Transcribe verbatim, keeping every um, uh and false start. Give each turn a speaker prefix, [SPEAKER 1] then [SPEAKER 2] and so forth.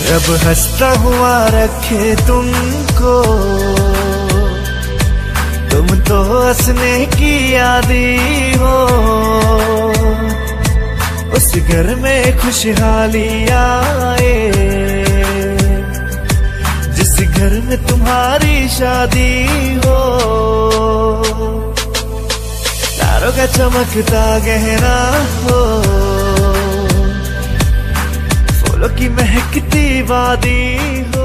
[SPEAKER 1] रब हंसता हुआ रखे तुमको, तुम तो हंसने की आदी हो। उस घर में खुशहाली आए जिस घर में तुम्हारी शादी हो। तारों का चमकता गहना हो, फूलों की महकती वादी हो।